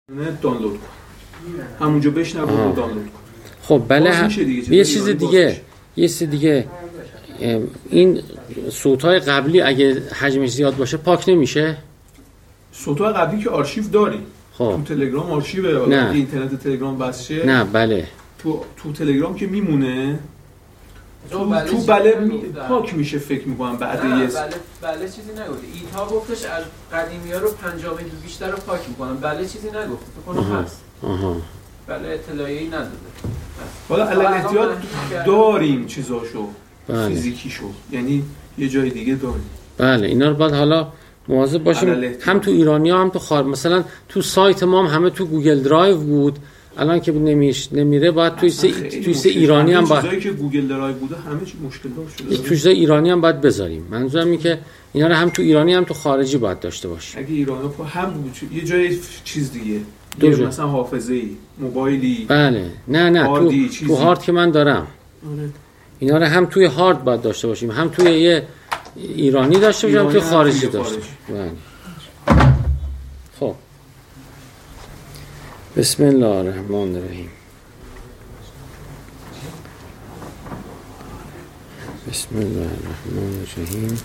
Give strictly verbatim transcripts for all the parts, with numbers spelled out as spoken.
نه دانلود کن، همونجا بشنو و دانلود کن. خب بله هم... یه چیز دیگه یه چیز دیگه این صوت‌های قبلی اگه حجمش زیاد باشه پاک نمیشه؟ صوت‌های قبلی که آرشیو داری. خب تو تلگرام آرشیو نه. اینترنت تلگرام بس شه. نه بله. تو تو تلگرام که میمونه. تو بله تو بله می... پاک میشه فکر می‌کنم بعد یه بله بله چیزی نگفت. ایتا گفتش از قدیمی‌ها رو پنجاه میلی بیشتر رو پاک می‌کنن. بله چیزی نگفت. فکر کنم هست. آها. بله اطلاعی نداده. حالا علل احتیاط داریم چیزاشو. بله. فیزیکیشو. یعنی یه جای دیگه داریم. بله اینا رو باید حالا مواظب باشیم هم تو ایرانی‌ها هم تو خارج. مثلا تو سایت ما هم همه تو گوگل درایو بود. الان که نمیش نمیره باید توی سه توی سه ایرانی هم باید چیزایی که گوگل درایو بوده همه چی مشکل دار شده. توی سه ایرانی هم باید بذاریم. منظورم اینه که اینا رو هم تو ایرانی هم تو خارجی باید داشته باشیم. اگه ایرانی خب هم یه جای چیز دیگه دو جا. مثلا حافظه‌ای، موبایلی. بله. نه نه تو چیزی. تو هارد که من دارم. آره. اینا رو هم توی هارد باید داشته باشیم، هم توی یه ایرانی داشته باشیم، هم توی خارجی داشته باشیم. بله. خب بسم الله الرحمن الرحیم. بسم الله الرحمن الرحیم.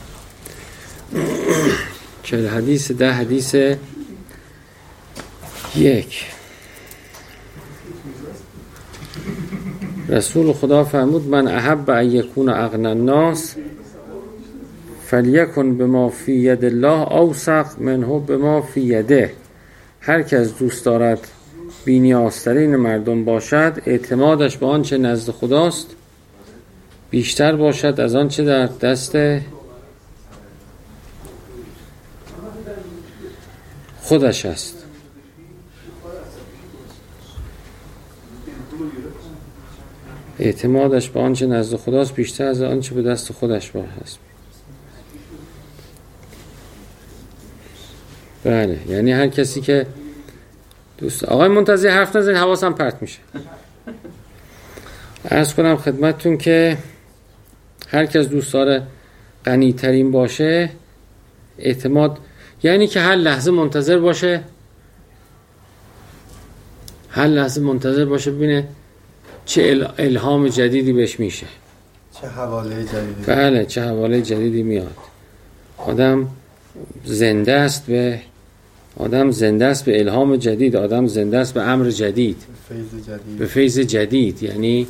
چهل حدیث ده حدیث یک. رسول خدا فرمود من احب ان یکون اغنی الناس فلیکن بما فی ید الله اوثق منه بما فی یده. هر کس دوست دارد بی‌نیازترین مردم باشد اعتمادش به آنچه نزد خداست بیشتر باشد از آنچه در دست خودش است. اعتمادش به آنچه نزد خداست بیشتر از آنچه به دست خودش است. بله یعنی هر کسی که دوست آقای منتظر حرف نزنید حواسم پرت میشه. عرض کنم خدمتتون که هر کس دوست داره غنی ترین باشه اعتماد یعنی که هر لحظه منتظر باشه هر لحظه منتظر باشه ببینه چه الهام جدیدی بهش میشه، چه حواله جدیدی. بله چه حواله جدیدی میاد. آدم زنده است به آدم زنده است به الهام جدید، آدم زنده است به امر جدید، به فیض جدید. به فیض جدید. یعنی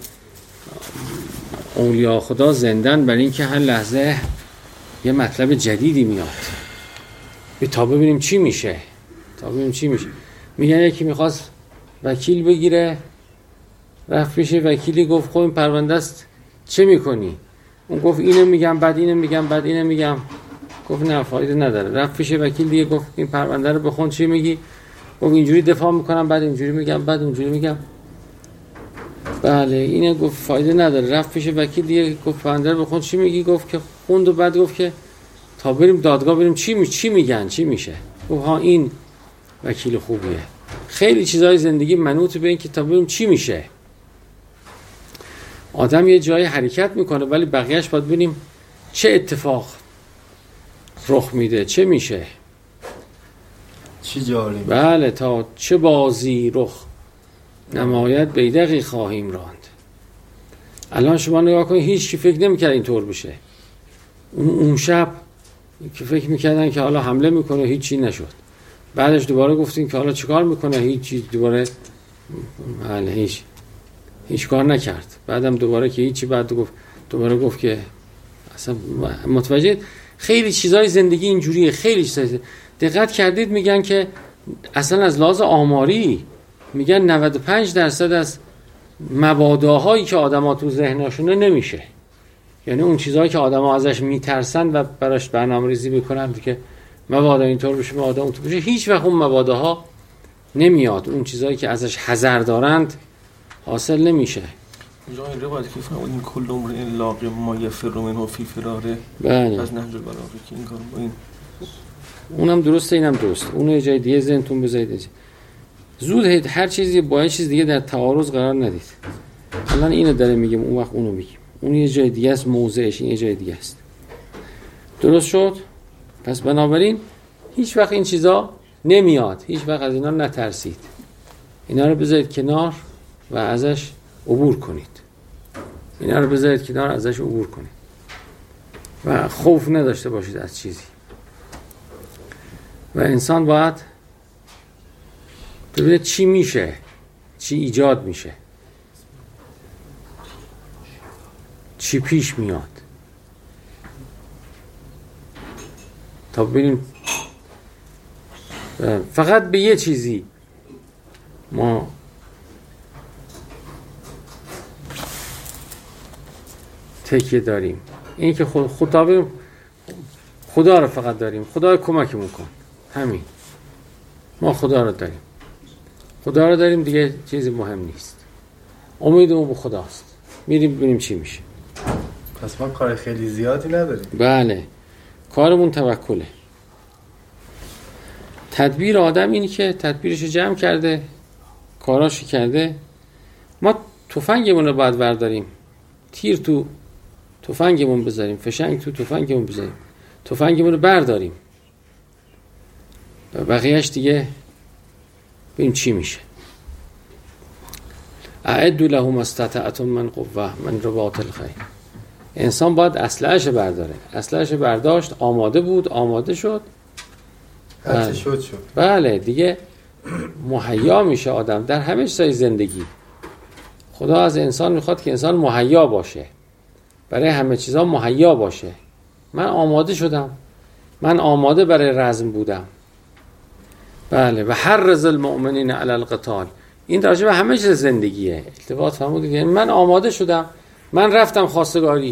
اولیاء خدا زندن برای اینکه هر لحظه یه مطلب جدیدی میاد تا ببینیم چی میشه تا ببینیم چی میشه. میگن یکی میخواست وکیل بگیره رفت پیش وکیلی گفت خب این پرونده است چه میکنی؟ اون گفت اینو میگم بعد اینو میگم بعد اینو میگم. گفت نه فایده نداره. رفت پیش وکیل دیگه گفت این پرونده رو بخون چی میگی؟ گفت اینجوری دفاع میکنم بعد اینجوری میگم بعد اونجوری میگم. بله اینه گفت فایده نداره. رفت پیش وکیل دیگه گفت پرونده رو بخون چی میگی؟ گفت که خوند و بعد گفت که تا بریم دادگاه بریم چی می چی میگن چی میشه. گفت ها این وکیل خوبیه. خیلی چیزای زندگی منوط به این که تا بریم چی میشه. آدم یه جای حرکت میکنه ولی بقیه‌اش باید ببینیم چه اتفاق رخ میده چه میشه چی جاری. بله تا چه بازی رخ نماید بیدقی خواهیم راند. الان شما نگاه کنید هیچ کی فکر نمی‌کرد اینطور بشه. اون اون شب که فکر می‌کردن که حالا حمله میکنه هیچی نشد. بعدش دوباره گفتیم که حالا چیکار میکنه هیچی دوباره بله هیچ هیچ کار نکرد. بعدم دوباره که هیچی بعد گفت دوباره گفت که اصلا متوجه خیلی چیزای زندگی اینجوریه. خیلی چیزای دقت کردید میگن که اصلا از لحاظ آماری میگن نود و پنج درصد از مباداهایی که آدم‌ها تو ذهنشونه نمیشه. یعنی اون چیزهایی که آدم‌ها ازش میترسن و براش برنامه‌ریزی میکنن که مبادا اینطور بشه مبادا اونطور بشه هیچ وقت اون مباداها نمیاد. اون چیزهایی که ازش حذر دارند حاصل نمیشه. اینجا این روایت که فرمود این کل عمر این لاقی ما یفر منه فی فراره بله از نهج البلاغه که این کار با این اونم درسته اینم درسته. اون یه جای دیگه ذهنتون بذارید. زود هر چیزی با یه چیز دیگه در تعارض قرار ندید. الان اینو داره میگم اون وقت اونو میگیم. اون یه جای دیگه است موضعش این یه جای دیگه است. درست شد؟ پس بنابراین هیچ وقت این چیزا نمیاد. هیچ وقت از اینا نترسید. اینا رو بذارید کنار و ازش عبور کنید. اینا رو بذارید کنار ازش عبور کنید و خوف نداشته باشید از چیزی. و انسان باید ببینه چی میشه، چی ایجاد میشه، چی پیش میاد، تا ببینیم. فقط به یه چیزی ما تکیه داریم، این که خود خدا خدا رو فقط داریم. خدا کمکمون کن، همین. ما خدا رو داریم، خدا رو داریم دیگه، چیزی مهم نیست. امیدمون به خداست، میریم ببینیم چی میشه. پس ما کار خیلی زیادی نداریم. بله، کارمون توکله. تدبیر آدم اینی که تدبیرش جمع کرده، کاراشو کرده. ما تفنگمون رو باید برداریم، تیر تو تفنگمون بذاریم، فشنگ تو تفنگمون بذاریم، تفنگمون رو برداریم و بقیهش دیگه ببین چی میشه. اعدوا لهم استطعتم من قوه من رباط الخیل. انسان باید اسلحه‌اش برداره. اسلحه‌اش برداشت، آماده بود، آماده شد، هرچی شد شد. بله دیگه مهیا میشه آدم در همه چیزای زندگی. خدا از انسان میخواد که انسان مهیا باشه، برای همه چیزا مهیا باشه. من آماده شدم، من آماده برای رزم بودم. بله، و حرض المؤمنین علی القتال. این راجع به همه چیز زندگیه. التفات فرمودید، یعنی من آماده شدم، من رفتم خواستگاری،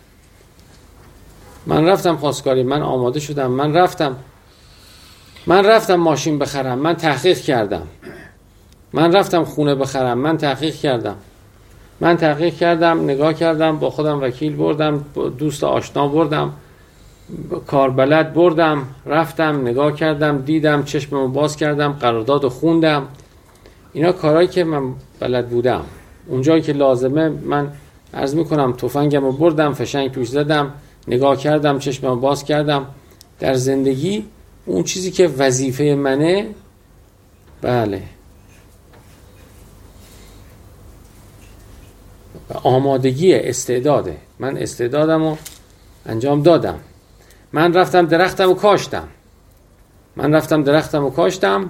من رفتم خواستگاری، من آماده شدم، من رفتم من رفتم ماشین بخرم، من تحقیق کردم، من رفتم خونه بخرم، من تحقیق کردم، من تحقیق کردم، نگاه کردم، با خودم وکیل بردم، دوست آشنا بردم، کاربلد بردم، رفتم نگاه کردم، دیدم، چشممو باز کردم، قراردادو خوندم. اینا کارهایی که من بلد بودم. اونجایی که لازمه من عرض میکنم تفنگمو بردم، فشنگ توش زدم، نگاه کردم، چشممو باز کردم. در زندگی اون چیزی که وظیفه منه، بله، آمادگی استعداده. من استعدادمو انجام دادم. من رفتم درختمو کاشتم. من رفتم درختمو کاشتم.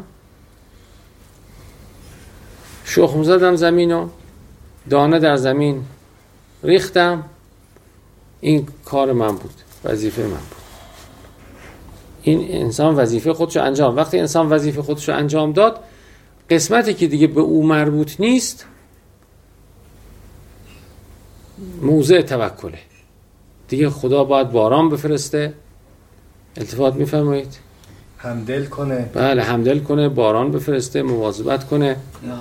شخم زدم زمینو، دانه در زمین ریختم. این کار من بود، وظیفه من بود. این انسان وظیفه خودشو انجام. وقتی انسان وظیفه خودشو انجام داد، قسمتی که دیگه به او مربوط نیست موضع توکله. دیگه خدا باید باران بفرسته. التفات میفرمایید؟ همدل کنه. بله، همدل کنه، باران بفرسته، مواظبت کنه.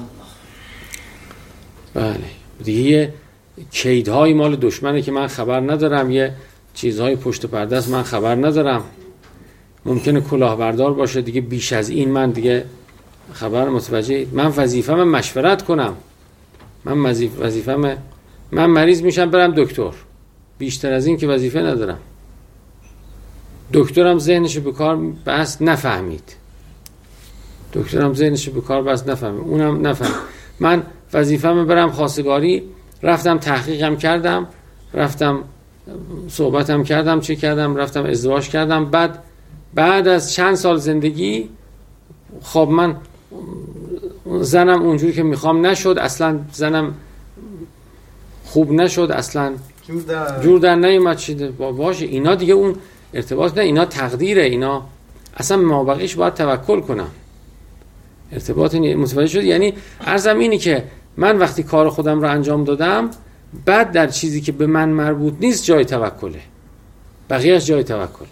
بله دیگه یه کیدهای مال دشمنه که من خبر ندارم، یه چیزهای پشت پرده است من خبر ندارم. ممکنه کلاهبردار باشه، دیگه بیش از این من دیگه خبر متوجه. من وظیفه‌م مشورت کنم. من وظیفه‌م من مریض میشم برم دکتر. بیشتر از این که وظیفه ندارم. دکترم ذهنشو به کار بس نفهمید. دکترم ذهنشو به کار بس نفهمید. اونم نفهم. من وظیفه‌م برم خواستگاری، رفتم تحقیقم کردم، رفتم صحبتم کردم، چه کردم، رفتم ازدواج کردم. بعد بعد از چند سال زندگی، خب من زنم اونجوری که میخوام نشد، اصلا زنم خوب نشد، اصلا جور در جور در نیومد. شده باشه، اینا دیگه اون ارتباط نه، اینا تقدیره. اینا اصلا مابقیش باید توکل کنم. ارتباط متوجه شد؟ یعنی عرضم اینی که من وقتی کار خودم رو انجام دادم، بعد در چیزی که به من مربوط نیست جای توکله، بقیهش جای توکل.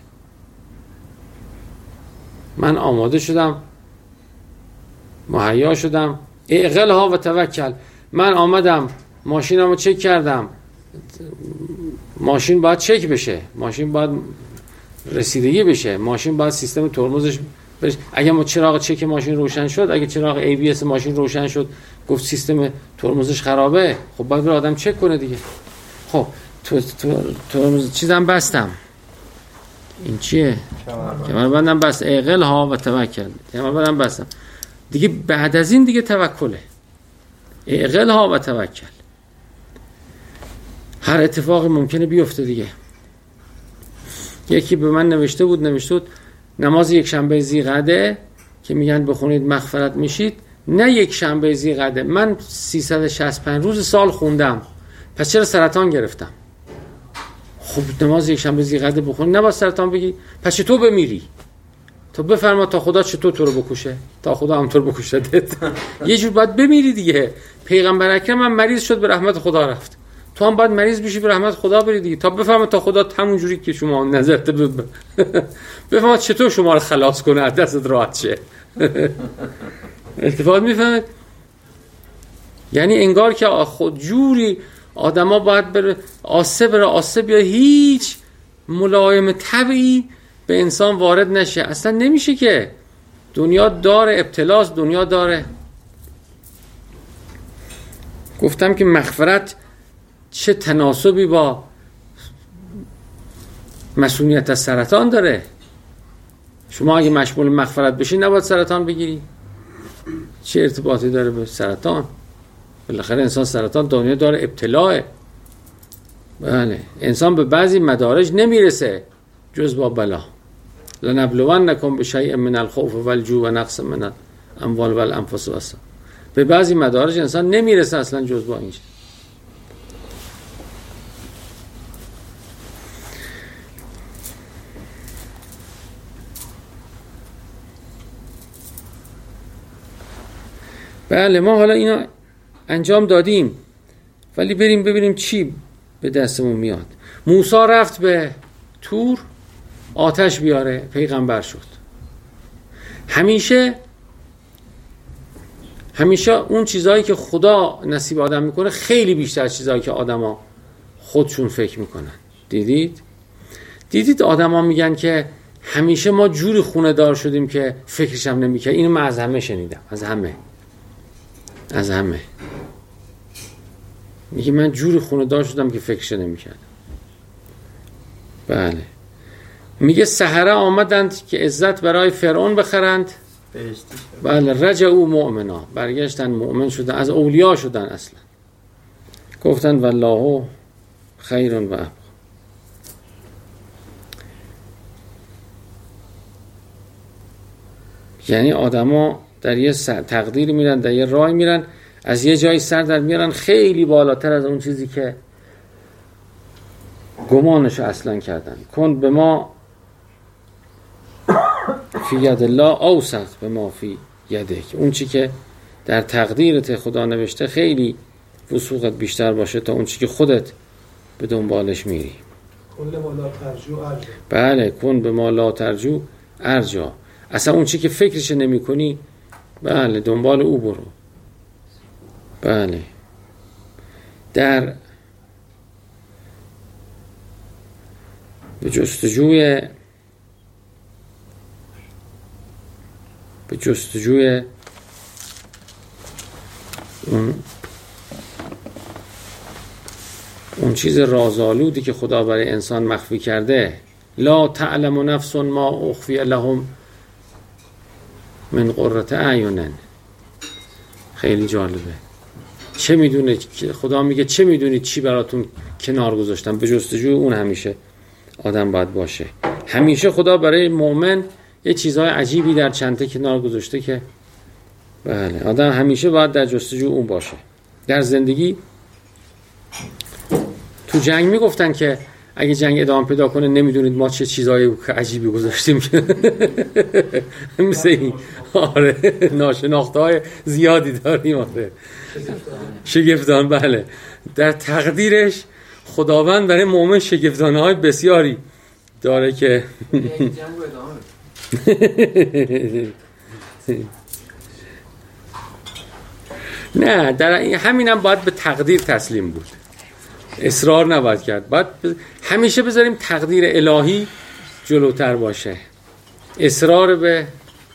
من آماده شدم، مهیا شدم، اعقلها و توکل. من آمدم ماشینمو چک کردم. ماشین باید چک بشه، ماشین باید رسیدگی بشه، ماشین باید سیستم ترمزش بشه. اگه ما چراغ چک ماشین روشن شد، اگه چراغ ای بی اس ماشین روشن شد، گفت سیستم ترمزش خرابه، خب باید بر آدم چک کنه دیگه. خب تو تو ترمز چیزام بستم. این چیه؟ کمربندم بست. اعقلها و توکل. کمربندم بستم. دیگه بعد از این دیگه توکله. اعقلها و توکل. هر اتفاقی ممکنه بیفته دیگه. یکی به من نوشته بود نوشته بود نماز یک شنبه ذیقعده که میگن بخونید مغفرت میشید، نه یک شنبه ذیقعده، من سیصد و شصت و پنج روز سال خوندم، پس چرا سرطان گرفتم؟ خب نماز یک شنبه ذیقعده بخونی نباید سرطان بگی، پس چطور بمیری؟ تو بفرما تا خدا چطور تو رو بکشه؟ تا خدا هم تو رو بکشدت. یه جور باید بمیری دیگه. پیغمبر اکرم هم مریض شد به رحمت خدا رفت، تو هم باید مریض بشی به رحمت خدا بری دیگه، تا بفرما تا خدا همون جوری که شما نظرت بود بفرما چطور شما رو خلاص کنه از دست راحت شه. التفات میفهمید؟ یعنی انگار که خود جوری آدما باید بره آسه بره آسه بیا، هیچ ملایم طبعی به انسان وارد نشه. اصلا نمیشه که. دنیا داره ابتلاس، دنیا داره. گفتم که مغفرت چه تناسبی با مسئولیت از سرطان داره. شما اگه مشمول مغفرت بشی نباید سرطان بگیری. چه ارتباطی داره به سرطان؟ بالاخره انسان سرطان دنیا داره ابتلاه. بله انسان به بعضی مدارج نمیرسه جز با بلا. لنبلونکم بشیء من الخوف والجوع و نقص من الاموال والانفس والثمرات. به بعضی مدارج انسان نمیرسه اصلا جز با این. بله ما حالا اینا انجام دادیم، ولی بریم ببینیم چی به دستمون میاد. موسی رفت به تور آتش بیاره، پیغمبر شد. همیشه همیشه اون چیزایی که خدا نصیب آدم میکنه خیلی بیشتر از چیزایی که آدما خودشون فکر میکنن. دیدید؟ دیدید آدما میگن که همیشه ما جوری خونه دار شدیم که فکرش هم نمیکنه. اینو من از همه شنیدم، از همه از همه میگه من جوری خونه دار شدم که فکرش نمیکردم. بله میگه سحره آمدند که عزت برای فرعون بخرند. بله رجعوا مؤمنا، برگشتن مؤمن شدن، از اولیا شدن. اصلا گفتن والله خیر و ابقا. یعنی آدما در یه تقدیر میرن، در یه راه میرن، از یه جایی سر در میارن خیلی بالاتر از اون چیزی که گمانش اصلا کردن. کن به ما فی ید الله اوسط به ما فی یدک. اون چی که در تقدیرت خدا نوشته خیلی وسوقت بیشتر باشه تا اون چی که خودت به دنبالش میری. کن ما لا ترجو ارجا. بله کن به ما لا ترجو ارجا. اصلا اون چی که فکرش نمی کنی بله دنبال او برو. بله در به جستجوی به جستجوی اون اون چیز رازآلودی که خدا برای انسان مخفی کرده. لا تعلم نفس ما اخفی لهم من قرة اعین. خیلی جالبه. چه میدونه خدا میگه چه میدونید چی براتون کنار گذاشتم. به جستجوی اون همیشه آدم باید باشه. همیشه خدا برای مؤمن یه چیزهای عجیبی در چنته کنار گذاشته که بله آدم همیشه باید در جستجوی اون باشه. در زندگی تو جنگ میگفتن که اگه جنگ ادامه پیدا کنه نمیدونید ما چه چیزهای عجیبی گذاشتیم که مثل این. آره ناشناخته‌های زیادی داریم. آره شگفتان. بله در تقدیرش خداوند برای مؤمن شگفتان‌های بسیاری داره که نه در همینم باید به تقدیر تسلیم بود، اصرار نباید کرد. باید همیشه بذاریم تقدیر الهی جلوتر باشه. اصرار به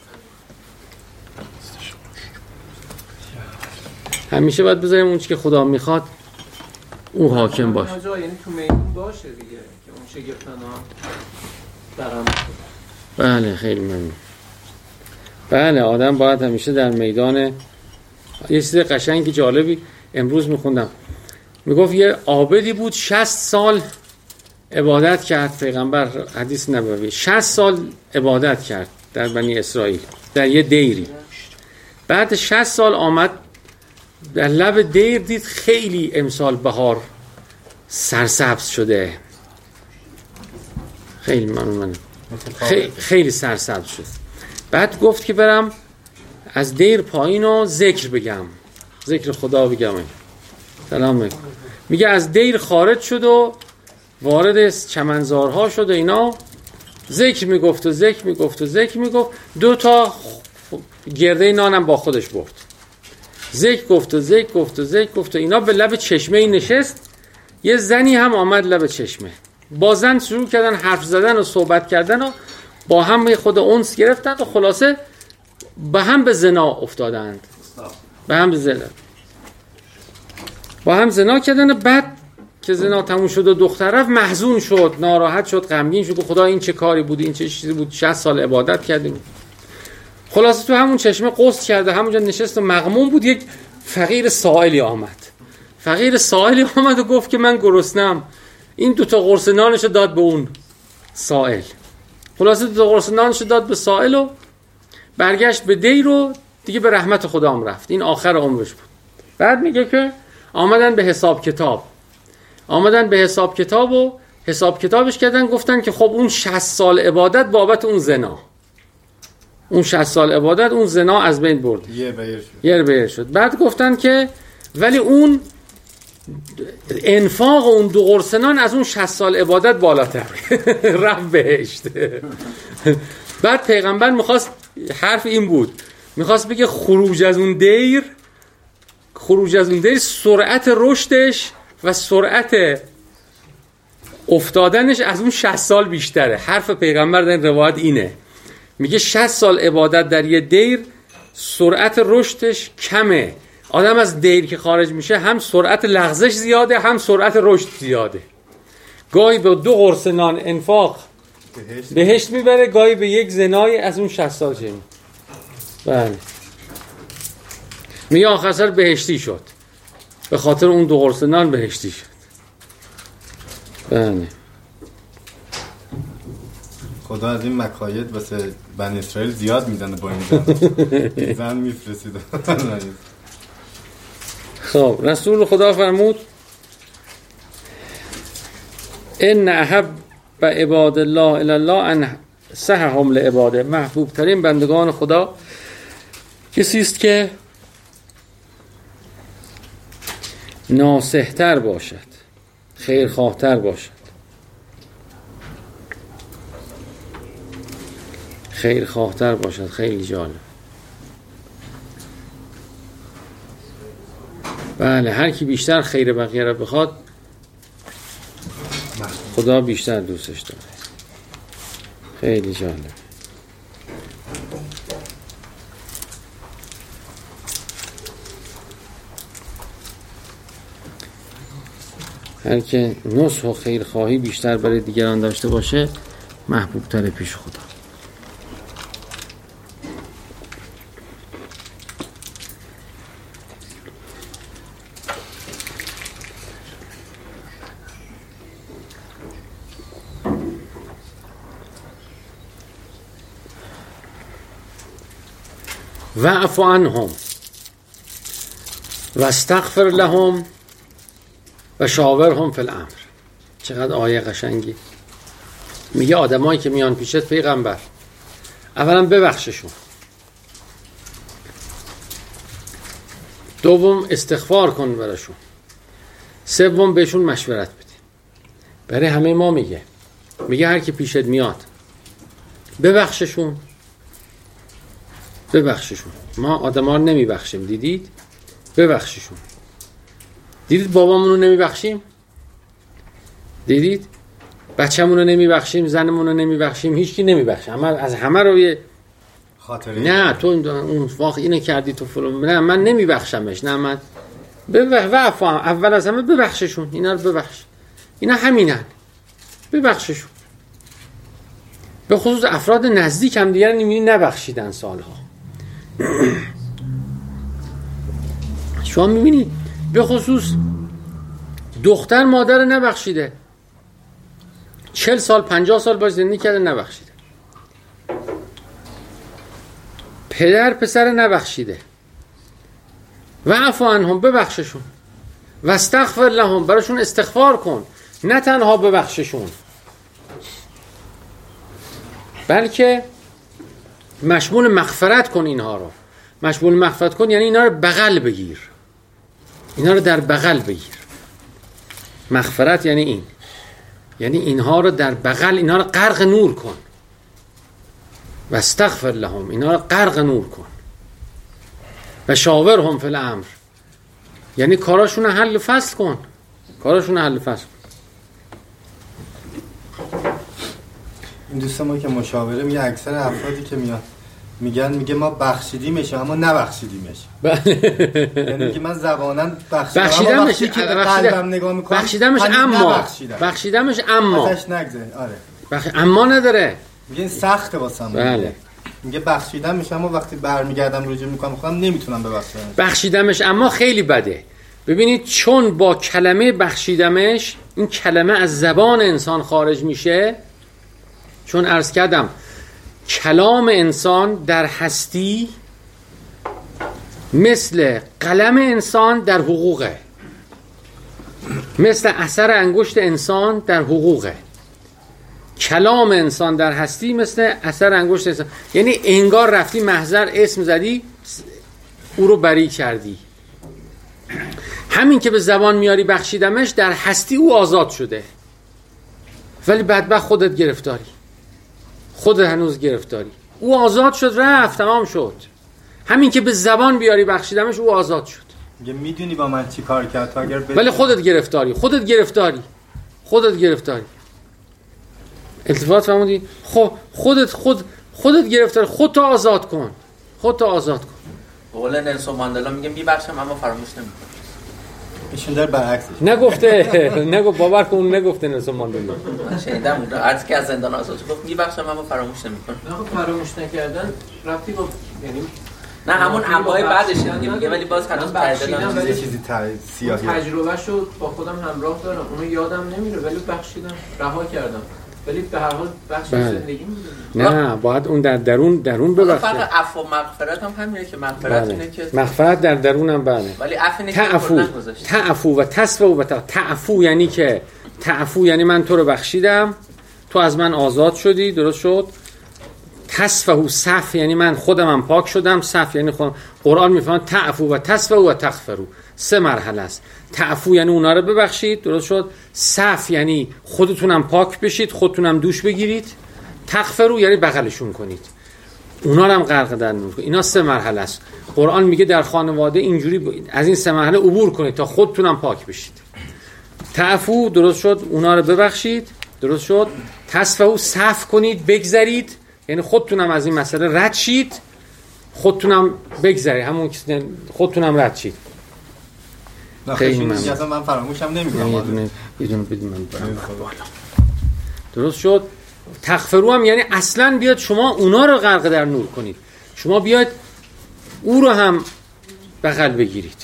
همیشه باید بذاریم اون چی که خدا میخواد او حاکم باشه. یعنی تو میدون باشه دیگه که اون شگفتان‌ها برام. بله خیلی ممنون. بله آدم باید همیشه در میدان. یه چیز قشنگی جالبی امروز میخوندم، میگفت یه عابدی بود شصت سال عبادت کرد، پیغمبر حدیث نبوی شصت سال عبادت کرد در بنی اسرائیل در یه دیری. بعد شصت سال آمد در لب دیر دید خیلی امسال بهار سرسبز شده، خیلی ممنون خیلی, خیلی سرسبز شد. بعد گفت که برم از دیر پایین رو ذکر بگم، ذکر خدا بگم. سلام میکنم. میگه از دیر خارج شد و وارد چمنزارها شد و اینا ذکر میگفت و ذکر میگفت و ذکر میگفت. دو تا گرده نانم با خودش برد، ذکر گفت و ذکر گفت و ذکر گفت و اینا. به لب چشمه نشست، یه زنی هم آمد لب چشمه، با زن شروع کردن حرف زدن و صحبت کردن و با هم خود اونس گرفتن و خلاصه به هم به زنا افتادند، به هم به زنا با هم زنا کردن. بعد که زنا تموم شد و دختر رفت محزون شد، ناراحت شد، غمگین شد، خدا این چه کاری بود، این چه چیزی بود، شصت سال عبادت کردیم. خلاصه تو همون چشمه غسل کرده، همونجا نشست و مغموم بود. یک فقیر سائلی آمد، فقیر سائلی آمد و گفت که من گرسنم. این دو تا قرص نانش داد به اون سائل. خلاصه دو تا قرص نانش داد به سائل و برگشت به دیر و دیگه به رحمت خدا هم رفت. این آخر عمرش بود. بعد میگه که آمدن به حساب کتاب، آمدن به حساب کتاب و حساب کتابش کردن، گفتن که خب اون شصت سال عبادت بابت اون زنا، اون شصت سال عبادت اون زنا از بین برد، یه بیر شد. یه بیر شد. بعد گفتن که ولی اون انفاق اون دو قرص نان از اون شصت سال عبادت بالاتر رفت بهشت. بعد پیغمبر میخواست، حرف این بود، میخواست بگه خروج از اون دیر، خروج از اون دیر سرعت رشدش و سرعت افتادنش از اون شصت سال بیشتره. حرف پیغمبر در این روایت اینه، میگه شصت سال عبادت در یه دیر سرعت رشدش کمه. آدم از دیر که خارج میشه هم سرعت لغزش زیاده هم سرعت رشد زیاده. گاهی به دو قرص نان انفاق بهشت, بهشت میبره، گاهی به یک زنای از اون شصت سال چه. بله میگه آخر سر بهشتی شد، به خاطر اون دو قرص نان بهشتی شد. بله خدا از این مکاید واسه بنی اسرائیل زیاد میزنه با این زن زن میفرسید. خب رسول خدا فرمود ان احب عباد الله الی الله ان سحهم لعباده. محبوب ترین بندگان خدا کسی است که ناصح‌تر باشد، خیرخواه‌تر باشد، خیرخواه‌تر باشد. خیلی جالب. بله هر کی بیشتر خیر بقیه را بخواد خدا بیشتر دوستش داره. خیلی جالب. هر که نصح و خیرخواهی بیشتر برای دیگران داشته باشه محبوب تره پیش خدا. واعف عنهم واستغفر لهم و شاورهم فی الامر. چقدر آیه قشنگی. میگه آدمایی که میان پیشت پیغمبر، اولا ببخششون، دوم استغفار کن براشون، سوم بهشون مشورت بده. برای همه ما میگه، میگه هر کی پیشت میاد ببخششون، ببخششون. ما آدما رو نمیبخشیم، دیدید؟ ببخششون. دیدید بابامون رو نمیبخشیم؟ دیدید؟ بچه‌مون رو نمیبخشیم، زنمون رو نمیبخشیم، هیچ کی نمیبخشه. اما از همه رو یه خاطره نه تو اون واقع اینو کردی تو فلان، نه من نمیبخشمش، نه من ببخش. اول از همه ببخششون، اینا رو ببخش. اینا همینن، ببخششون. به خصوص افراد نزدیک هم دیگر نمی‌بینی نبخشیدن سالها. شما میبینید به خصوص دختر مادر نبخشیده، چل سال پنجاه سال باش زندگی کرده نبخشیده، پدر پسر نبخشیده، واعف عنهم ببخششون، واستغفر لهم براشون استغفار کن، نه تنها ببخششون بلکه مشمول مغفرت کن اینها رو. مشمول مغفرت کن یعنی اینا رو بغل بگیر، اینا رو در بغل بگیر. مغفرت یعنی این، یعنی اینها رو در بغل، اینا رو غرق نور کن. و استغفر لهم، اینا رو غرق نور کن. و شاورهم فی الامر، یعنی کاراشون رو حل فصل کن، کاراشون رو حل فصل کن. این دوست ما که مشاوره میگه اکثر افرادی که میاد میگن میگه ما بخشیدیمش اما نبخشیدیمش. بله. یعنی که من زباناً بخشیدم، بخشیدمش، اما وقتی که به قلبم نگاه میکنم بخشیدمش اما بخشیدمش اما ازش نگذره. آره بخ... اما نداره، میگه این سخته واسم. بله. میگه بخشیدم میشه اما وقتی برمیگردم رجوع میکنم خودم نمیتونم ببخشم. بخشیدمش اما خیلی بده. ببینید چون با کلمه بخشیدمش این کلمه از زبان انسان خارج میشه، چون عرض کردم کلام انسان در هستی مثل قلم انسان در حقوقه، مثل اثر انگشت انسان در حقوقه. کلام انسان در هستی مثل اثر انگشت انسان، یعنی انگار رفتی محضر اسم زدی او رو بری کردی. همین که به زبان میاری بخشیدمش، در هستی او آزاد شده، ولی بدبخت خودت گرفتاری، خودت هنوز گرفتاری. او آزاد شد، رفت، تمام شد. همین که به زبان بیاری بخشیدمش، او آزاد شد. میگه میدونی با من چی کار کرد تو اگر ولی خودت گرفتاری، خودت گرفتاری، خودت گرفتاری. التفات فرمودی؟ خب خودت خود خودت گرفتاری، خودت آزاد کن، خودت آزاد کن. قول نلسون ماندلا میگه میبخشم اما فراموش نمیکنم. ایشون در برعکسش نگفته، نگفت، باور کن اون نگفته نلسون ماندلا. من شنیدم اون از که از زندان آزاد شد گفت میبخشم اما فراموش نمیکنم. نه فراموش نکردن رفتی با، یعنی نه همون امای بعدش دیگه میگه، ولی باز هنوز بخشیدم، ولی چیزی سیاهی تجربهشو با خودم همراه دارم، اونو یادم نمیره ولی بخشیدم، رها کردم، ولی به هر حال بخش زندگی میدونم. نه باید اون در درون درون ببخشه. فرق عفو و مغفرت هم همینه که مغفرت بله. اینه که مغفرت در درونم بله، ولی عفو اینه که تعفو تعفو و تصفو و تعفو یعنی که تعفو یعنی من تو رو بخشیدم، تو از من آزاد شدی، درست شد. تصفه صف یعنی من خودمم پاک شدم، صف یعنی خودم. قرآن میفهمه تعفو و تصفه و تغفروا سه مرحله است. تعفو یعنی اونا رو ببخشید، درست شد. صف یعنی خودتونم پاک بشید، خودتونم دوش بگیرید. تغفروا یعنی بغلشون کنید، اونا رو هم غرق در نور کنید. اینا سه مرحله است. قرآن میگه در خانواده اینجوری از این سه مرحله عبور کنید تا خودتونم پاک بشید. تعفو درست شد، اونا رو ببخشید، درست شد. تصفه صف کنید، بگذرید، یعنی خودتونم از این مسئله رد شید، خودتونم بگذرید، همون که خودتونم رد شید. خیلی ممنون. اصلا من فراموشم نمی‌کنم. یه دونه یه دونه بدید من برم بالا. درست شد. تغفروا هم یعنی اصلا بیاد شما اونا رو غرق در نور کنید، شما بیاید او رو هم بغل بگیرید.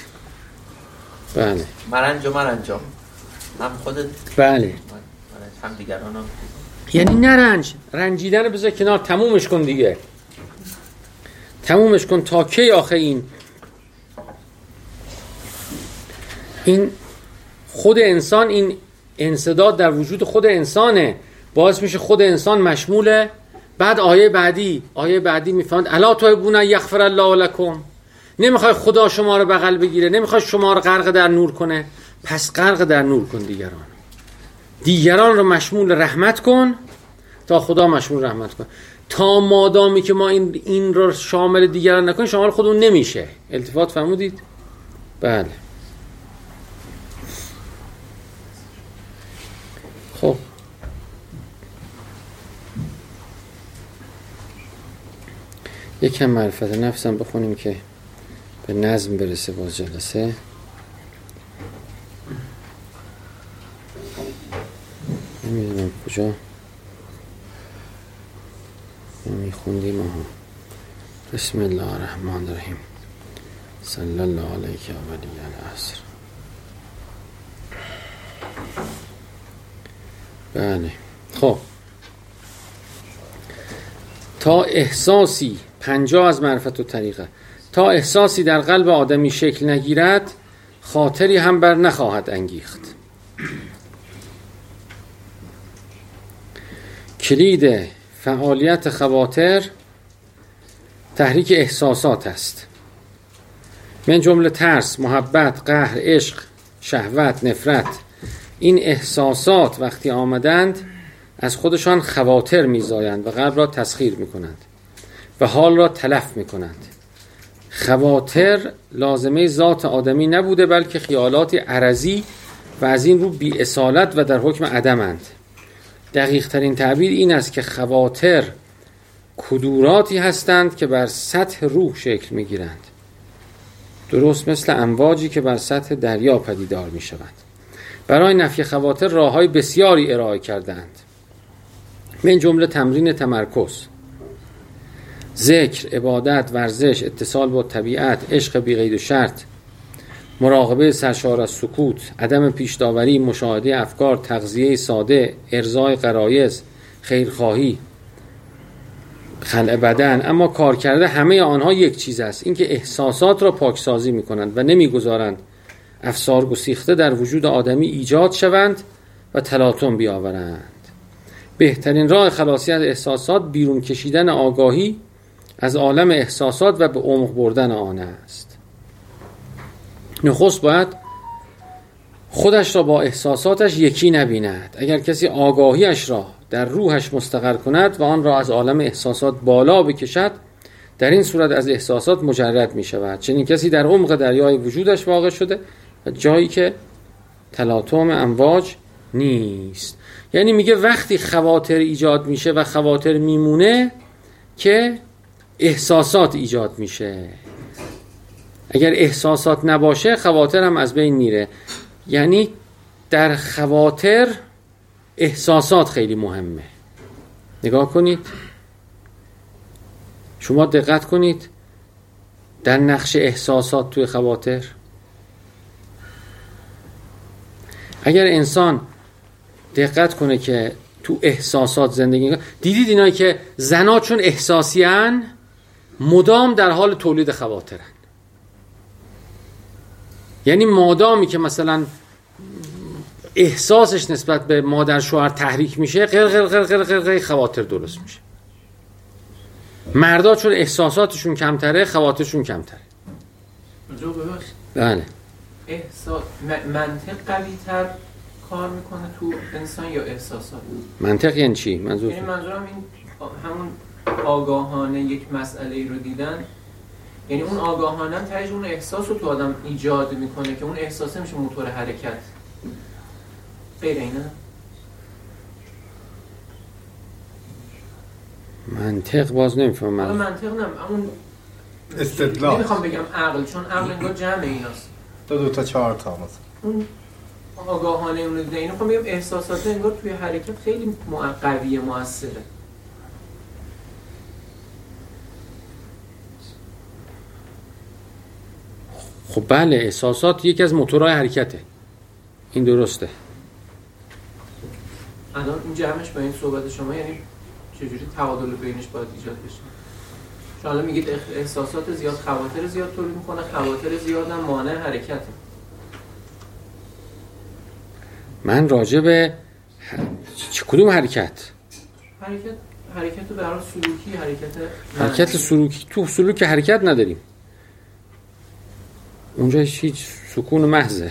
بله. مرنج و مرنجام هم خودت بله. هم دیگران هم. یعنی نرنج، رنجیدن رو بذار کنار، تمومش کن دیگه، تمومش کن. تا کی آخه این این خود انسان، این انسداد در وجود خود انسانه، باعث میشه خود انسان مشموله. بعد آیه بعدی آیه بعدی میفهمد الا تحبون یغفر الله لکم، نمیخوای خدا شما رو بغل بگیره، نمیخوای شما رو غرق در نور کنه، پس غرق در نور کن دیگران، دیگران رو مشمول رحمت کن تا خدا مشمول رحمت کن. تا مادامی که ما این این رو شامل دیگران نکنیم شامل خودمون نمیشه. التفات فرمودید؟ بله. خب یکم معرفت نفسم بخونیم که به نظم برسه باز جلسه. نمیدونم کجا میخوندیم. آها بسم الله الرحمن الرحیم. صلی الله علیک و ولی العصر. بله خب، تا احساسی پنجاه از معرفت و طریقه، تا احساسی در قلب آدمی شکل نگیرد خاطری هم بر نخواهد انگیخت. کلید فعالیت خواطر تحریک احساسات است، من جمله ترس، محبت، قهر، عشق، شهوت، نفرت. این احساسات وقتی آمدند از خودشان خواطر میزایند و قلب را تسخیر میکنند و حال را تلف میکنند. خواطر لازمه ذات آدمی نبوده بلکه خیالات عرضی و از این رو بی اصالت و در حکم عدمند. دقیق ترین تعبیر این است که خواطر کدوراتی هستند که بر سطح روح شکل میگیرند، درست مثل امواجی که بر سطح دریا پدیدار میشوند. برای نفی خواطر راههای بسیاری ارائه کردند، من جمله تمرین تمرکز، ذکر، عبادت، ورزش، اتصال با طبیعت، عشق بی قید و شرط، مراقبه سرشار از سکوت، عدم پیش داوری، مشاهده افکار، تغذیه ساده، ارضای غرایز، خیرخواهی، خلع بدن. اما کار کرده همه آنها یک چیز است، اینکه احساسات را پاکسازی می‌کنند و نمی‌گذارند افسار گسیخته در وجود آدمی ایجاد شوند و تلاطم بیاورند. بهترین راه خلاصی از احساسات بیرون کشیدن آگاهی از عالم احساسات و به عمق بردن آن است. نخست باید خودش را با احساساتش یکی نبیند. اگر کسی آگاهیش را در روحش مستقر کند و آن را از عالم احساسات بالا بکشد، در این صورت از احساسات مجرد می شود. چنین کسی در عمق دریای وجودش واقع شده و جایی که تلاطم امواج نیست. یعنی میگه وقتی خواطر ایجاد میشه و خواطر میمونه که احساسات ایجاد میشه. اگر احساسات نباشه خواطر هم از بین میره. یعنی در خواطر احساسات خیلی مهمه. نگاه کنید، شما دقت کنید در نقش احساسات توی خواطر. اگر انسان دقت کنه که تو احساسات زندگی کنه، دیدید اینایی که زنا چون احساسی هن مدام در حال تولید خواطرن. یعنی مادامی که مثلا احساسش نسبت به مادر شوهر تحریک میشه، غیر غیر غیر غیر غیر, غیر خواطر درست میشه. مردا چون احساساتشون کمتره خواطرشون کمتره. بله. احساس منطق قوی تر کار میکنه تو انسان یا احساسات؟ منطق یعنی چی؟ منظور یعنی منظورم این همون آگاهانه یک مسئله ای رو دیدن، یعنی اون آگاهانه تایج اون احساس رو تو آدم ایجاد میکنه که اون احساسه میشه موتور حرکت. غیر اینه؟ منطق باز نمیفهمم. من منطق نم اون استدلال نمیخوام بگم عقل، چون عقل انگار جمع ایناست، دو دو تا چهار تا مثلا اون آگاهانه اون رو دیدن. اینو میخوام بگم احساسات انگار توی حرکت خیلی قویه، موثره. خب بله، احساسات یکی از موتورهای حرکته، این درسته. الان این جمعش با این صحبت شما یعنی چجوری تعادل بینش باید ایجاد بشه؟ شما الان میگید احساسات زیاد خواطر زیاد تولید میکنه، خواطر زیاد هم مانع حرکته. من راجع به چه کدوم حرکت؟ حرکت حرکت به هر حال سلوکی، حرکت حرکت سلوکی. تو سلوک حرکت نداریم، اونجا هیچ سکون محضه.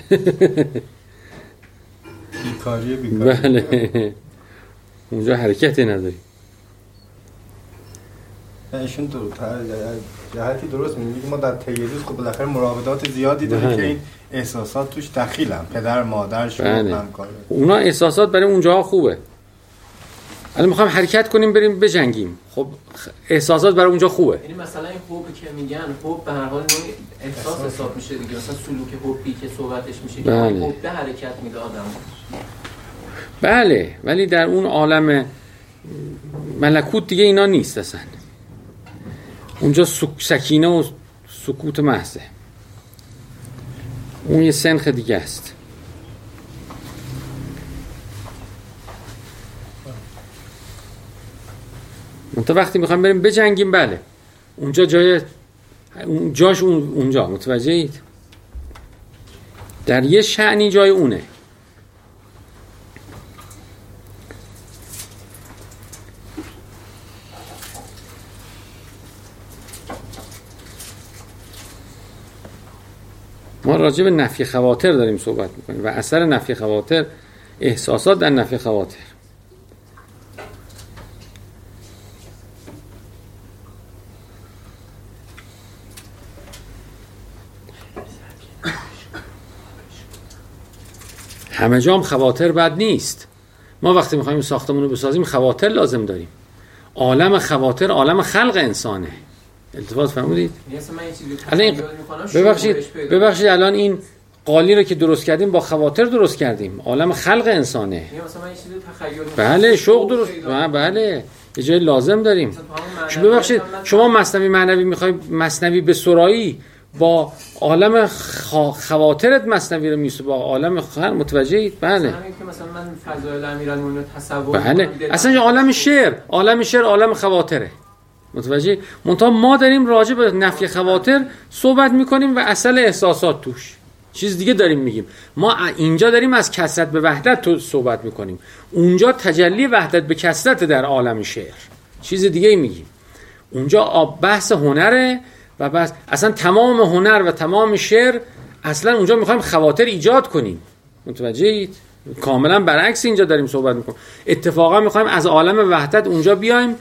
بیکاری بیکاری. بله، اونجا حرکتی نداریم. ایشون درست جهتی درست میگه. ما در طی روز خب بالاخره مراودات زیادی داره که این احساسات توش دخیلن، پدر مادر شما همکار. اونا احساسات برای اونجاها خوبه. الان میخوام حرکت کنیم بریم بجنگیم، خب احساسات برای اونجا خوبه. یعنی مثلا این حب که میگن، حب به هر حال نوع احساس حساب میشه دیگه. مثلا سلوک حبی که صحبتش میشه که حب به حرکت میده آدم. بله، ولی در اون عالم ملکوت دیگه اینا نیست اصلا. اونجا سکینه و سکوت محضه. اون یه سنخ دیگه است. منتها وقتی میخوایم بریم بجنگیم، بله اونجا جای اون جاش اون اونجا، متوجهید؟ در یه شأنی جای اونه. ما راجع به نفی خواطر داریم صحبت میکنیم و اثر نفی خواطر، احساسات در نفی خواطر. همه جام خواطر بد نیست. ما وقتی میخوایم ساختمون رو بسازیم خواطر لازم داریم. عالم خواطر عالم خلق انسانه. التفات فرمودید؟ الان ببخشید ببخشید الان این قالی رو که درست کردیم با خواطر درست کردیم. عالم خلق انسانه. بله شوق درست. بله یه جای لازم داریم. شما ببخشید شما مثنوی معنوی میخوای مثنوی به سرایی با عالم خواطرت مثنوی رو میسو با عالم خلق، متوجهید؟ بله مثلا من فضائل امیرالمومنین رو تصور بله اصلا عالم شعر عالم شعر عالم خواطره، متوجه؟ منتها ما داریم راجع به نفی خواطر صحبت میکنیم و اصل احساسات توش چیز دیگه داریم میگیم. ما اینجا داریم از کثرت به وحدت تو صحبت میکنیم، اونجا تجلی وحدت به کثرت در عالم شعر چیز دیگه میگیم. اونجا بحث هنره و بس اصلا تمام هنر و تمام شعر اصلا اونجا میخوایم خواطر ایجاد کنیم، متوجهید؟ کاملا برعکس اینجا داریم صحبت میکنیم. اتفاقا میخوایم از عالم وحدت اونجا بیایم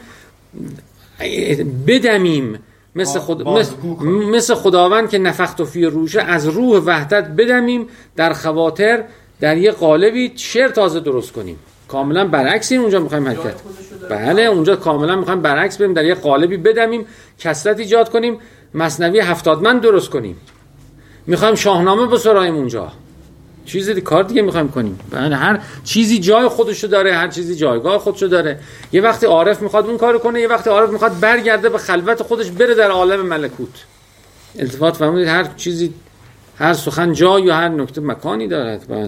بدمیم مثل, خود... مثل... مثل خداوند که نفخت فی روشه، از روح وحدت بدمیم در خواطر در یه قالبی شعر تازه درست کنیم. کاملا برعکس این اونجا میخوایم حرکت. بله اونجا کاملا میخوایم برعکس بریم در یه قالبی بدمیم، کثرت ایجاد کنیم، مثنوی هفتادمند درست کنیم. میخوایم شاهنامه بسراییم اونجا. چیزی دی... کار دیگه میخوایم کنیم. بله هر چیزی جای خودشو داره، هر چیزی جایگاه خودشو داره. یه وقتی عارف میخواد اون کارو کنه، یه وقتی عارف میخواد برگرده به خلوت خودش بره در عالم ملکوت. التفات فرمودید هر چیزی هر سخن جای و هر نکته مکانی دارد. بله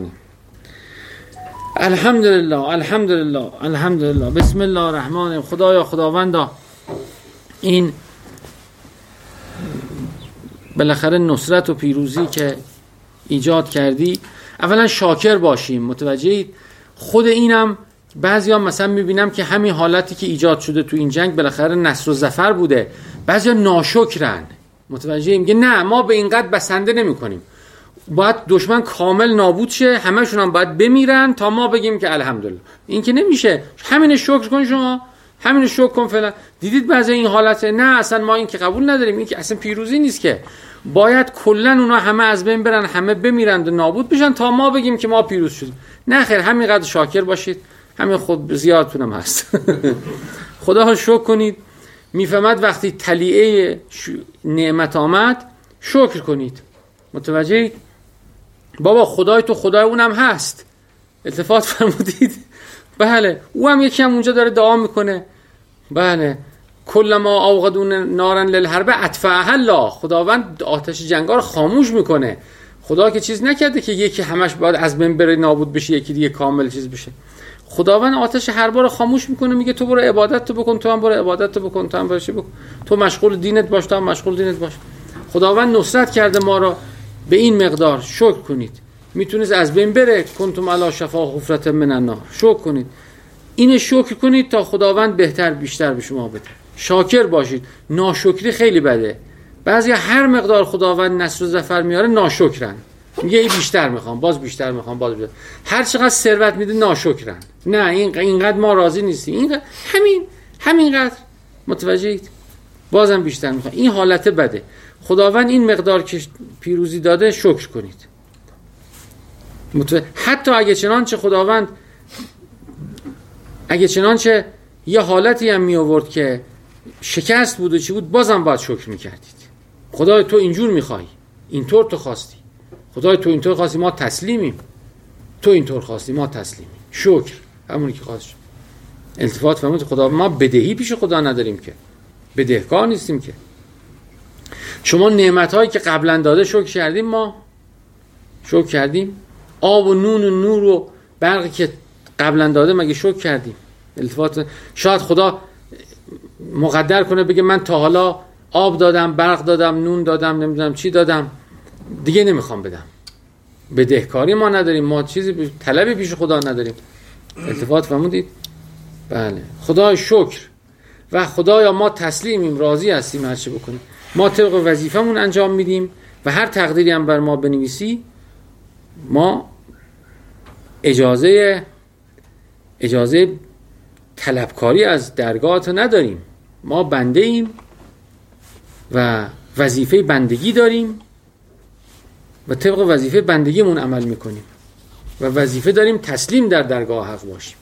الحمدلله الحمدلله الحمدلله بسم الله الرحمن الرحیم. خدایا خداوندا این بالاخره نصرت و پیروزی که ایجاد کردی، اولا شاکر باشیم، متوجهید؟ خود اینم بعضیا مثلا میبینم که همین حالتی که ایجاد شده تو این جنگ بالاخره نصر و ظفر بوده، بعضیا ناشکرن، متوجهیم؟ میگه نه ما به این قدر بسنده نمی کنیم، باید دشمن کامل نابود شه، همشون هم باید بمیرن تا ما بگیم که الحمدلله. این که نمیشه، همین شکر کن شما، همین شکر کن فعلا. دیدید بعضی این حالته نه اصلا ما این که قبول نداریم، این که اصلا پیروزی نیست، که باید کلا اونا همه از بین برن، همه بمیرن و نابود بشن تا ما بگیم که ما پیروز شدیم. نه خیر، همینقدر شاکر باشید، همین خود زیادتونم هست. خدا رو شکر کنید. میفهمد وقتی طلیعه نعمت آمد شکر کنید، متوجهید؟ بابا خدای تو خدای اونم هست. التفات فرمودید؟ بله او هم یکی هم اونجا داره دعا میکنه. بله کل ما اوقدون نارن للحرب اطفأها الله، خداوند آتش جنگا رو خاموش میکنه. خدا که چیز نکرده که یکی همش باید از بین بره نابود بشه، یکی دیگه کامل چیز بشه. خداوند آتش حربا رو خاموش میکنه، میگه تو برو عبادت تو بکن، تو هم برو عبادت تو بکن، تو هم برو چی بکن، تو مشغول دینت باش، تو هم مشغول دینت باش. خداوند نصرت کرده ما رو به این مقدار، شکر کنید. میتونید از بین بره، کنتم علی شفا حفرة من النار، شکر کنید. اینو شکر کنید تا خداوند بهتر بیشتر به شما بده. شاکر باشید. ناشکری خیلی بده. بعضی هر مقدار خداوند نصر و ظفر میاره ناشکرن، میگه این بیشتر میخوام، باز بیشتر میخوام، باز بیشتر. هر چقدر ثروت میده ناشکرن، نه این اینقدر ما راضی نیستیم، اینقدر همین همینقدر، متوجهید؟ بازم بیشتر میخوام. این حالت بده. خداوند این مقدار که پیروزی داده شکر کنید. متوجه؟ حتی اگه چنانچه خداوند اگه چنانچه یه حالتی هم می آورد که شکست بود و چی بود، بازم باید شکر میکردید. خدای تو اینجور میخوای، اینطور تو خواستی، خدای تو اینطور خواستی، ما تسلیمیم، تو اینطور خواستی، ما تسلیمیم. شکر همونی که خواست. التفات فرمود خدا، ما بدهی پیش خدا نداریم که، بدهکار نیستیم که. شما نعمت‌هایی که قبلا داده شکر کردیم، ما شکر کردیم؟ آب و نون و نور و برقی که قبلا داده مگه شکر کردیم؟ التفات شاید خدا مقدر کنه بگه من تا حالا آب دادم، برق دادم، نون دادم، نمیدونم چی دادم، دیگه نمیخوام بدم. بدهکاری ما نداریم، ما چیزی طلبی پیش خدا نداریم. التفات فهمودید؟ بله. خدای شکر و خدایا ما تسلیمیم، راضی هستیم هر چه بکنیم. ما طبق وظیفمون انجام میدیم و هر تقدیری هم بر ما بنویسی ما اجازه اجازه طلبکاری از درگاهت نداریم. ما بنده ایم و وظیفه بندگی داریم و طبق وظیفه بندگیمون عمل میکنیم و وظیفه داریم تسلیم در درگاه حق باشیم.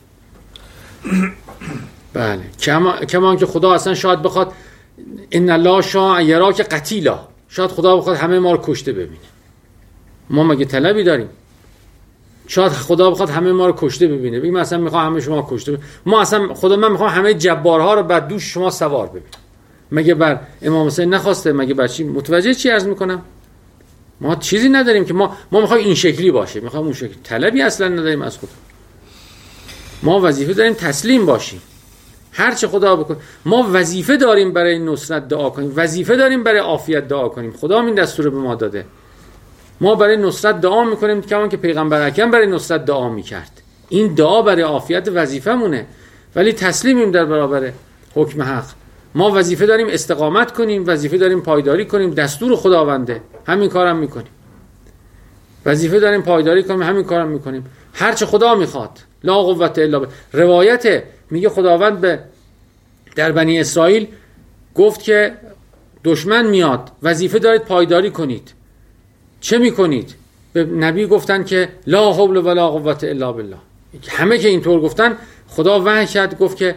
بله. کما کما که خدا اصلا شاید بخواد ان الله شاء یراک قتیلا، شاید خدا بخواد همه ما رو کشته ببینه. ما مگه طلبی داریم؟ شاید خدا بخواد همه ما رو کشته ببینه، بگیم مثلا میخوام همه شما کشته ببینه. ما اصلا خدا من میخوام همه جبارها رو بر دوش شما سوار ببینم. مگه بر امام حسین نخواسته؟ مگه بر چی؟ متوجه چی عرض میکنم؟ ما چیزی نداریم که ما ما میخوایم این شکلی باشه، میخوایم اون شکلی. طلبی اصلا نداریم از خدا. ما وظیفه داریم تسلیم باشیم. هر چه خدا بکنه. ما وظیفه داریم برای نصرت دعا کنیم، وظیفه داریم برای عافیت دعا کنیم. خدا این دستور به ما داده. ما برای نصرت دعا میکنیم کمان که پیغمبر اکرم برای نصرت دعا میکرد. این دعا برای عافیت وظیفه‌مونه، ولی تسلیمیم در برابر حکم حق. ما وظیفه داریم استقامت کنیم، وظیفه داریم پایداری کنیم، دستور خداونده، همین کارم میکنیم. وظیفه داریم پایداری کنیم، همین کارم میکنیم. هر چه خدا میخواد، لا قوت الا بالله. روایت میگه خداوند به در بنی اسرائیل گفت که دشمن میاد، وظیفه دارید پایداری کنید. چه میکنید؟ به نبی گفتن که لا حول ولا قوت الا بالله. همه که اینطور گفتن، خدا وحی کرد گفت که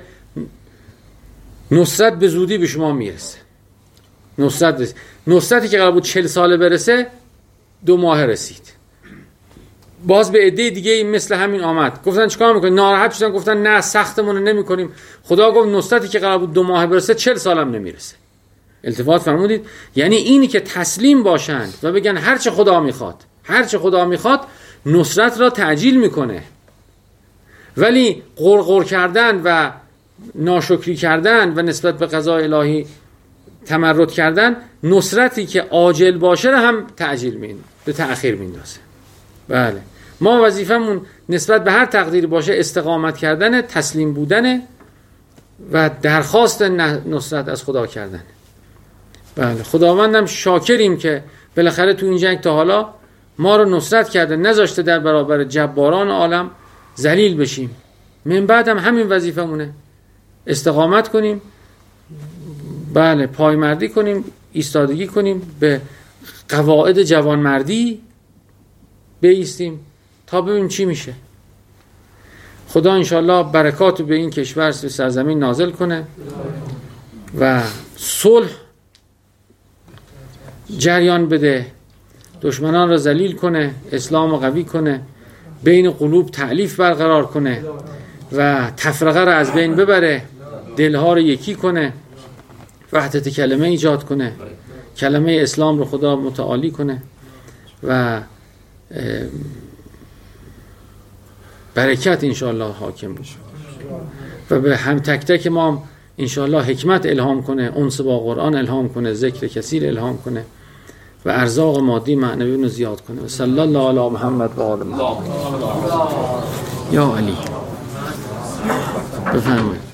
نصرت به زودی به شما میرسه. نصرت رسید. نصرتی که قرار بود چهل ساله برسه دو ماه رسید. باز به عده دیگه این مثل همین آمد، گفتن چیکار میکنید؟ ناراحت شدن، گفتن نه سختمون نمیکنیم. خدا گفت نصرتی که قرار بود دو ماه برسه چهل سالم نمیرسه. التفات فرمودید؟ یعنی اینی که تسلیم باشند و بگن هر چه خدا میخواد، هر چه خدا میخواد نصرت را تعجیل میکنه. ولی غرغر کردن و ناشکری کردن و نسبت به قضای الهی تمرد کردن، نصرتی که عاجل باشه را هم تعجیل می‌کنه، به تأخیر میندازه. بله. ما وظیفمون نسبت به هر تقدیری باشه استقامت کردن، تسلیم بودن و درخواست نصرت از خدا کردن. بله. خداوندم شاکریم که بالاخره تو این جنگ تا حالا ما رو نصرت کرده، نذاشته در برابر جباران عالم ذلیل بشیم. من بعدم همین وظیفمونه، استقامت کنیم، بله، پایمردی کنیم، ایستادگی کنیم، به قواعد جوانمردی بایستیم تا ببینیم چی میشه. خدا انشالله برکات به این کشور، به سرزمین نازل کنه و صلح جریان بده، دشمنان را ذلیل کنه، اسلام را قوی کنه، بین قلوب تألیف برقرار کنه و تفرقه را از بین ببره، دلها رو یکی کنه، وحدت کلمه ایجاد کنه، کلمه اسلام رو خدا متعالی کنه و برکت انشاءالله حاکم بشه و به هم تک تک ما انشاءالله حکمت الهام کنه، انس با قرآن الهام کنه، ذکر کثیر الهام کنه و ارزاق مادی معنوی رو زیاد کنه. صلی الله علی محمد و آل محمد. یا علی بفرمایید.